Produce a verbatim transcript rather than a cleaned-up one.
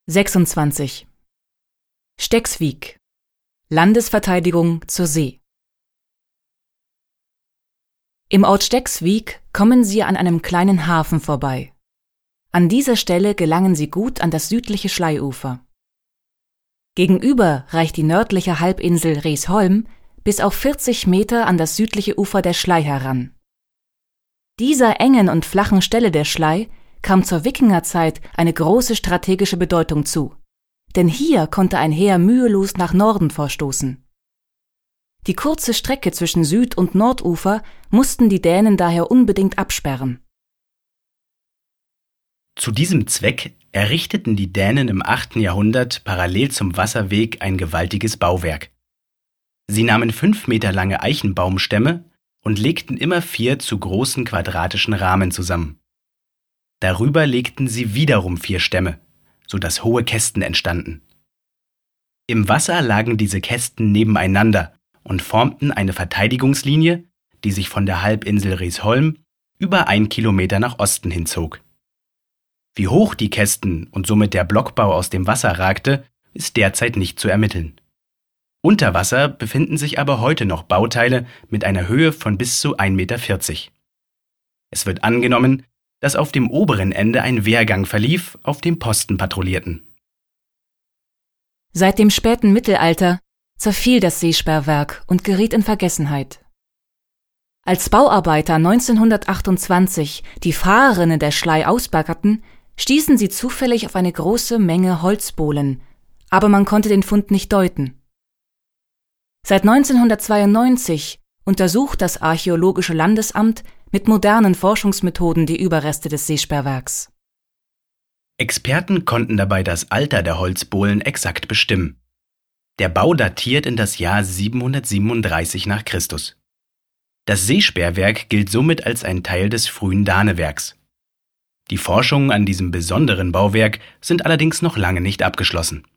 sechsundzwanzig. Stexvik. Landesverteidigung zur See. Im Ort Stexvik kommen Sie an einem kleinen Hafen vorbei. An dieser Stelle gelangen Sie gut an das südliche Schleiufer. Gegenüber reicht die nördliche Halbinsel Reesholm bis auf vierzig Meter an das südliche Ufer der Schlei heran. Dieser engen und flachen Stelle der Schlei kam zur Wikingerzeit eine große strategische Bedeutung zu, denn hier konnte ein Heer mühelos nach Norden vorstoßen. Die kurze Strecke zwischen Süd- und Nordufer mussten die Dänen daher unbedingt absperren. Zu diesem Zweck errichteten die Dänen im achten Jahrhundert parallel zum Wasserweg ein gewaltiges Bauwerk. Sie nahmen fünf Meter lange Eichenbaumstämme und legten immer vier zu großen quadratischen Rahmen zusammen. Darüber legten sie wiederum vier Stämme, sodass hohe Kästen entstanden. Im Wasser lagen diese Kästen nebeneinander und formten eine Verteidigungslinie, die sich von der Halbinsel Reesholm über ein Kilometer nach Osten hinzog. Wie hoch die Kästen und somit der Blockbau aus dem Wasser ragte, ist derzeit nicht zu ermitteln. Unter Wasser befinden sich aber heute noch Bauteile mit einer Höhe von bis zu ein Meter vierzig. Es wird angenommen, dass auf dem oberen Ende ein Wehrgang verlief, auf dem Posten patrouillierten. Seit dem späten Mittelalter zerfiel das Seesperrwerk und geriet in Vergessenheit. Als Bauarbeiter neunzehnhundertachtundzwanzig die Fahrerinnen der Schlei ausbaggerten, stießen sie zufällig auf eine große Menge Holzbohlen, aber man konnte den Fund nicht deuten. Seit neunzehnhundertzweiundneunzig untersucht das Archäologische Landesamt mit modernen Forschungsmethoden die Überreste des Seesperrwerks. Experten konnten dabei das Alter der Holzbohlen exakt bestimmen. Der Bau datiert in das Jahr siebenhundertsiebenunddreißig nach Christus. Das Seesperrwerk gilt somit als ein Teil des frühen Danewerks. Die Forschungen an diesem besonderen Bauwerk sind allerdings noch lange nicht abgeschlossen.